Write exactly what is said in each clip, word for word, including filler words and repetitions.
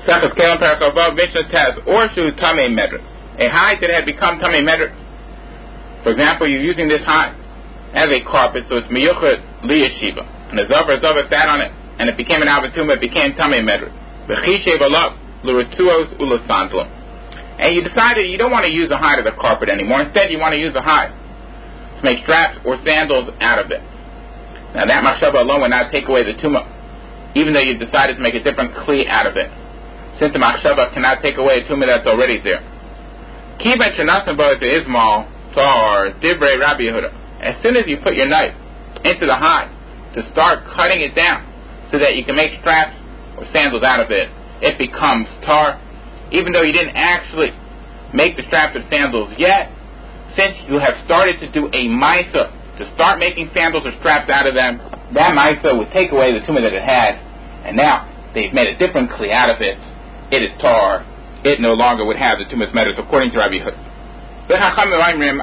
Sachas Kelim Parakavav Mishnah Taz or Shu Tamei Medrit. A hide that had become Tamei Medrit. For example, you're using this hide as a carpet, so it's Miyuchad Liyashiva. And the Zavar Zavar sat on it, and it became an Avatuma, it became Tamei Medrit. V'chishe Balak Luritzuos Ulasandlam. And you decided you don't want to use a hide as a carpet anymore. Instead, you want to use a hide to make straps or sandals out of it. Now that machshava alone would not take away the tumah, even though you decided to make a different kli out of it, since the machshava cannot take away a tumah that's already there. Kivan shenasan bo to Ismail tar divrei Rabbi Yehuda. As soon as you put your knife into the hide to start cutting it down so that you can make straps or sandals out of it, it becomes tar, even though you didn't actually make the straps or sandals yet. Since you have started to do a maisa to start making sandals or straps out of them, that maisa would take away the tumah that it had, and now they've made a different kli out of it. It is tar. It no longer would have the tumah's matters, according to Rabbi Yehuda. The Chachamim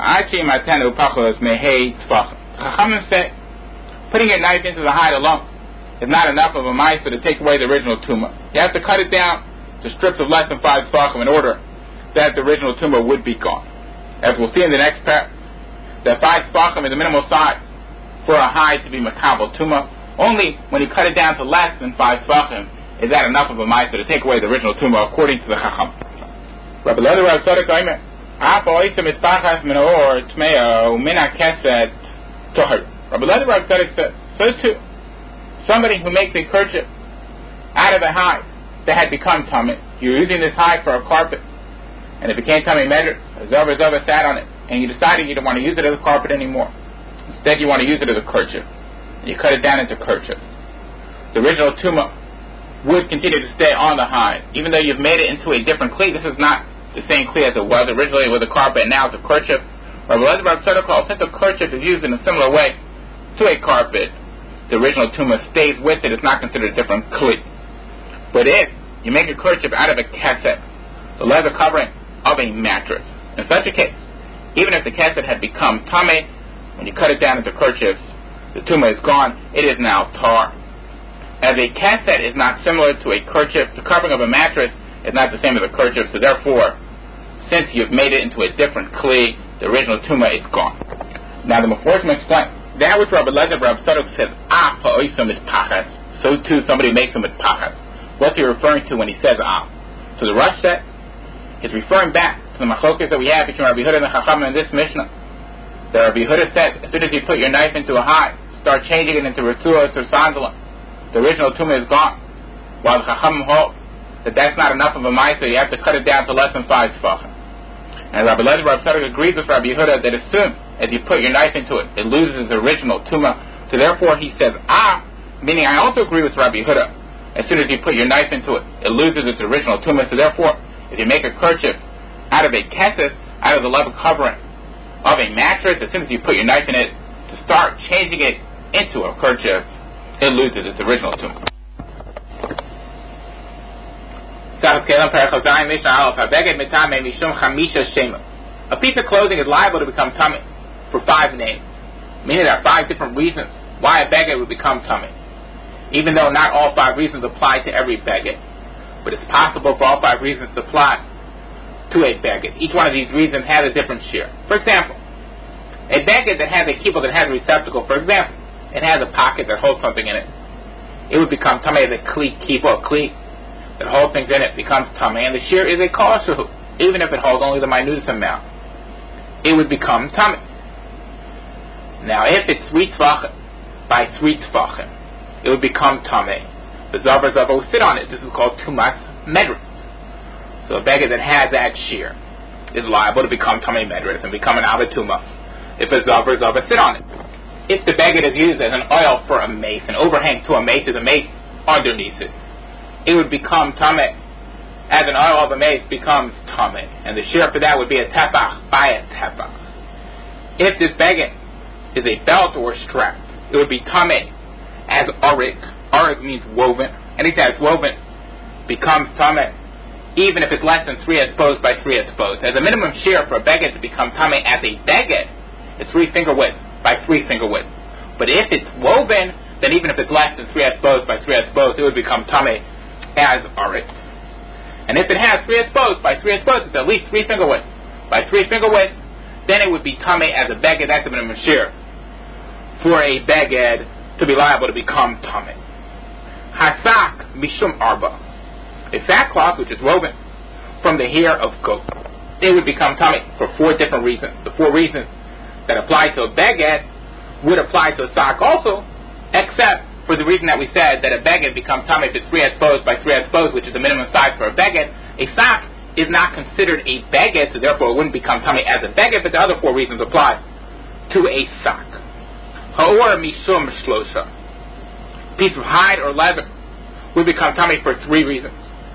say, putting your knife into the hide alone is not enough of a maisa to take away the original tumah. You have to cut it down to strips of less than five tefachim in order that the original tumah would be gone. As we'll see in the next part, that five tefachim is the minimal size for a hide to be makabel tumah. Only when you cut it down to less than five tefachim is that enough of a maisa to take away the original tumah, according to the Chacham. Rabbi Lezer Rav Tzadok Omer, Apa oisem mitzpachas min or tmeo mina keset toher. Rabbi Lezer Rav Tzadok said, so too, somebody who makes a kerchief out of a hide that had become tummy, you're using this hide for a carpet, and it became tummy measure, a zova zova sat on it, and you decided you don't want to use it as a carpet anymore. Instead, you want to use it as a kerchief. And you cut it down into kerchief. The original tumah would continue to stay on the hide, even though you've made it into a different kli. This is not the same kli as it was originally with a carpet, and now it's a kerchief. Since a kerchief is used in a similar way to a carpet, the original tumah stays with it. It's not considered a different kli. But if you make a kerchief out of a keset, the leather covering of a mattress, in such a case, even if the keset had become tameh, when you cut it down into kerchiefs, the tumah is gone. It is now tar. As a keset is not similar to a kerchief, the covering of a mattress is not the same as a kerchief, so therefore, since you've made it into a different kli, the original tumah is gone. Now the Meforshim explain, that which Rabbi Lezer Rav Tzadok says, ah, ha'oisam is pachas, so too somebody makes them with pachas. What's he referring to when he says ah? So the Rosh said, he's referring back to the machlokas that we have between Rabbi Yehuda and the Chacham in this Mishnah. The Rabbi Yehuda said, as soon as you put your knife into a hide, start changing it into Ritzuos or Sandalim, the original tumah is gone. While the Chacham hold that that's not enough of a maisa, you have to cut it down to less than five tefachim. And Rabbi Lezer Rav Tzadok agrees with Rabbi Yehuda that as soon as you put your knife into it, it loses its original tumah. So therefore he says ah, meaning I also agree with Rabbi Yehuda. As soon as you put your knife into it, it loses its original tumah. So therefore, if you make a kerchief out of a keset, out of the leather covering of a mattress, as soon as you put your knife in it to start changing it into a kerchief, it loses its original tumah. A piece of clothing is liable to become tummy for five names, meaning there are five different reasons why a beged would become tummy. Even though not all five reasons apply to every beged, but it's possible for all five reasons to apply to a beged. Each one of these reasons has a different share. For example, a beged that has a kibble that has a receptacle, for example, it has a pocket that holds something in it, it would become tummy as a kli kibble, a kli that holds things in it becomes tummy, and the share is a kosher, even if it holds only the minutest amount, it would become tummy. Now, if it's three tefachim by three tefachim, it would become tameh. The zavar zavar will sit on it. This is called tumas medras. So a beged that has that shear is liable to become tameh medras and become an avatuma if a zavar zavar sit on it. If the beged is used as an oil for a mace, an overhang to a mace, is a mace underneath it, it would become tameh. As an oil of a mace becomes tameh, and the shear for that would be a tefach by a tefach. If this beged is a belt or a strap, it would be tameh as arik. Arik means woven. Anything that's woven becomes tameh, even if it's less than three exposed by three exposed. As a minimum shear for a beged to become tameh as a beged, it's three finger width by three finger width. But if it's woven, then even if it's less than three exposed by three exposed, it would become tameh as arik. And if it has three exposed, by three exposed, it's at least three finger widths. By three finger widths, then it would be tamei as a beged. That's the minimum share for a beged to be liable to become tamei. Hasak mishum arba. A sackcloth which is woven from the hair of goat, it would become tamei for four different reasons. The four reasons that apply to a beged would apply to a sock also, except for the reason that we said that a beged becomes tamei if it's three exposed by three exposed, which is the minimum size for a beged. A sock is not considered a beged, so therefore it wouldn't become tamei as a beged, but the other four reasons apply to a sock. Ha'or mishum shlosha. Piece of hide or leather would become tamei for three reasons.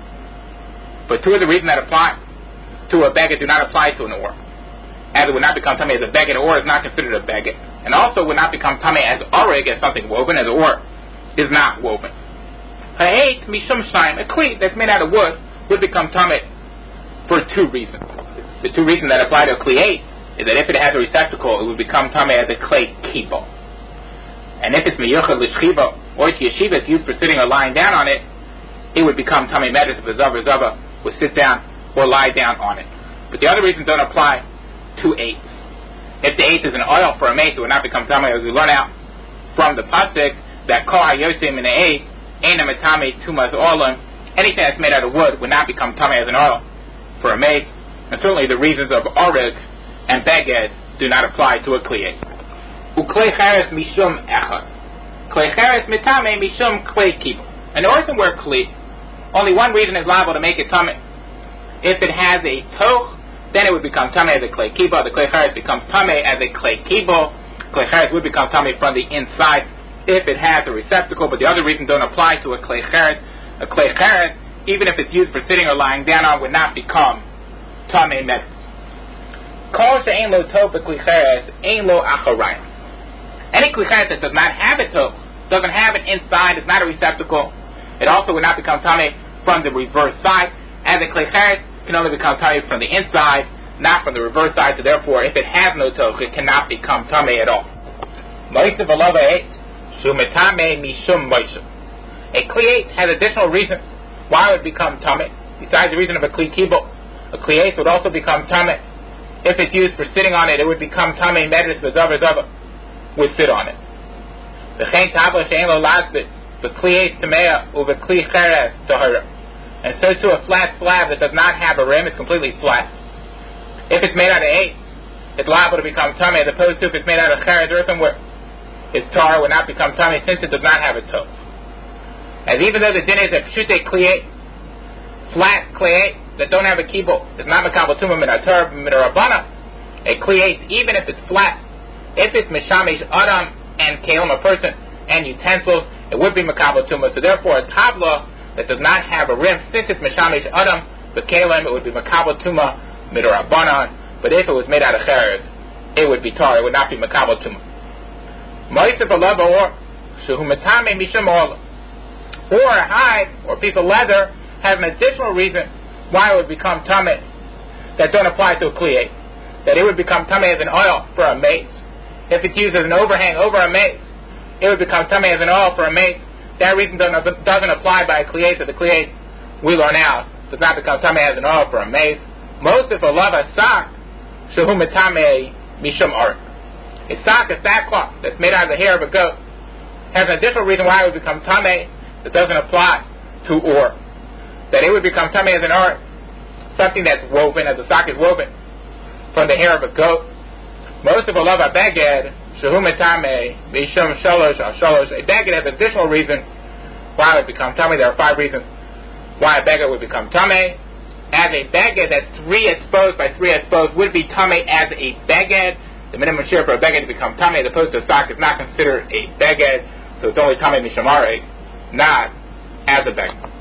But two of the reasons that apply to a beged do not apply to an or. As it would not become tamei as a beged, or is not considered a beged. And also would not become tamei as orig, as something woven, as or is not woven. Ha'et mishum shnaim, a cleat that's made out of wood would become tamei for two reasons. The two reasons that apply to a cleat is that if it has a receptacle, it would become tamei as a clay kibo. And if it's miyuchad l'shchiba, or it's yeshiva, it's used for sitting or lying down on it, it would become tamei medus if a zava zava would sit down or lie down on it. But the other reasons don't apply to eights. If the eighth is an oil for a mace, it would not become tamei, as we learn out from the pasuk that kol hayotzim in the eighth ain't a metame tumas olim. Anything that's made out of wood would not become tamei as an oil for a mace, and certainly the reasons of orig and beged do not apply to a kliyeh. Uklei cheres mishum echad, klei cheres metame mishum klei kibo. An earthenware kli, only one reason is liable to make it tamei. If it has a toch, then it would become tamei as a klei kibo. The klei cheres becomes tamei as a klei kibo. Klei cheres would become tamei from the inside if it has a receptacle, but the other reasons don't apply to a klei cheres. A klei cheres, even if it's used for sitting or lying down on, would not become tamei medus. Kol she'ein lo tov b'klei cheres, ein lo acharayim. Any klei cheres that does not have a tov, doesn't have an inside, is not a receptacle, it also would not become tamei from the reverse side, as a klei cheres can only become tamei from the inside, not from the reverse side, so therefore if it has no toch, it cannot become tamei at all. Moisav alava eight, shumetame mishum moisav. A kli eight has additional reasons why it would become tamei, besides the reason of a kli kibo. A kli eight would also become tamei. If it's used for sitting on it, it would become tamei medus v'zava zava, would sit on it. V'chein tabla she'en lo lasbit, v'kli eight tamea u'v'kli cheres tahara. And so too a flat slab that does not have a rim is completely flat. If it's made out of eight, it's liable to become tamei, as opposed to if it's made out of cheres earthenware, its tar would not become tamei since it does not have a toe. As even though the din is a pshute kliyeh, flat kliyeh that don't have a kibo, is not makabel tumah min atar min rabana, a kliyeh, even if it's flat, if it's mishamish adam and kelim, a person, and utensils, it would be makabel tumah. So therefore a tabla that does not have a rim, since it's mishamish adam, but kelim, it would be makabel tumah min rabana. But if it was made out of cheres, it would be tar, it would not be makabel tumah. Moisef alav or shehu metame mishum olah. Or a hide or a piece of leather has an additional reason why it would become tamei that don't apply to a kliyeh. That it would become tamei as an oil for a mace. If it's used as an overhang over a mace, it would become tamei as an oil for a mace. That reason doesn't, doesn't apply by a kliyeh, so the kliyeh we learn out does not become tamei as an oil for a mace. Most of a lava sock shehu metame mishum arik. A sock, a sackcloth that's made out of the hair of a goat, has an additional reason why it would become tamei that doesn't apply to or. That it would become tamei as an or, something that's woven, as a sock is woven from the hair of a goat. Most of a love a beged shehu metame mishum shalosh al shalosh. A beged has an additional reason why it would become tamei. There are five reasons why a beged would become tamei. As a beged that's three exposed by three exposed would be tamei as a beged. The minimum share for a beged to become tamei, as opposed to a sock, is not considered a beged, so it's only tamei mishum arik, not as a beged.